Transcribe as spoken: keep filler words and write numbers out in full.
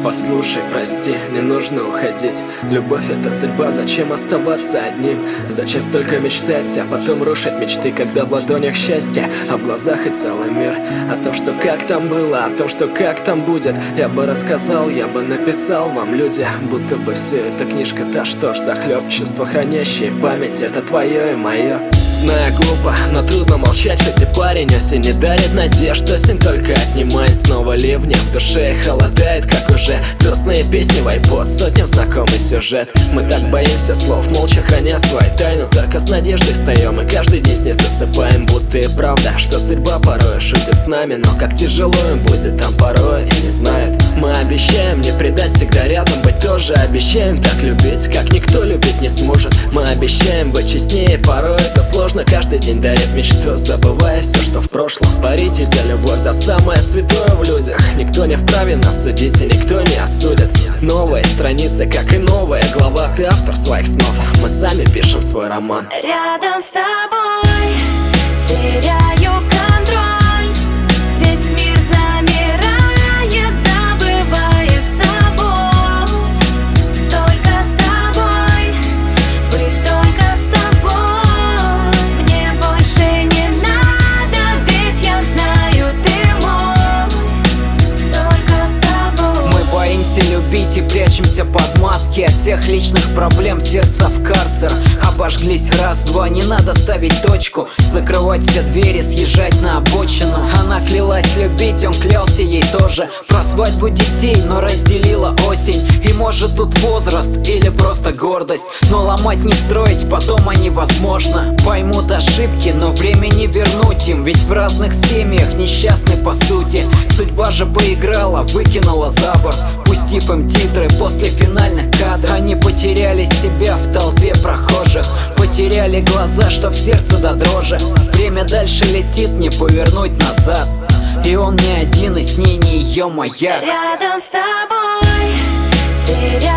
Послушай, прости, не нужно уходить. Любовь — это судьба, зачем оставаться одним? Зачем столько мечтать, а потом рушить мечты, когда в ладонях счастье, а в глазах и целый мир? О том, что как там было, о том, что как там будет, я бы рассказал, я бы написал вам, люди. Будто бы все эта книжка, та что ж захлеб, чувства хранящие память, это твое и мое. Знаю, глупо, но трудно молчать, хоть и парень осень не дарит надежд. Осень только отнимает снова ливни, в душе холодает, как уже грустные песни в айпод, сотням знакомый сюжет. Мы так боимся слов, молча храня свою тайну, только с надеждой встаем и каждый день с ней засыпаем. Будто и правда, что судьба порой шутит с нами, но как тяжело им будет там порой и не знают. Мы обещаем не предать, всегда рядом быть тоже. Обещаем так любить, как никто любить не сможет. Мы обещаем быть честнее, порой это сложно. Каждый день дарит мечту, забывая все, что в прошлом. Боритесь за любовь, за самое святое в людях. Никто не вправе нас судить и никто не осудит. Новая страница, как и новая глава. Ты автор своих снов, мы сами пишем свой роман. Рядом с тобой теряю контроль. Весь мир замирает, забывает собой. Только с тобой, быть только с тобой. Мне больше не надо, ведь я знаю, ты мой. Только с тобой. Мы боимся любить и прячемся под маски. От всех личных проблем сердца в карцер. Обожглись раз-два, не надо ставить точку, закрывать все двери, съезжать на обочину. Она клялась любить, он клялся ей тоже. Про свадьбу детей, но разделила осень. И может тут возраст или просто гордость, но ломать не строить по дома невозможно. Поймут ошибки, но время не вернуть им, ведь в разных семьях несчастны по сути. Судьба же поиграла, выкинула за борт, пустив им титры после финальных кадров. Они потеряли себя в толпе прохожих, потеряли глаза, что в сердце до дрожи. Время дальше летит, не повернуть назад, и он не один, и с ней не ее маяк. Рядом с тобой теряю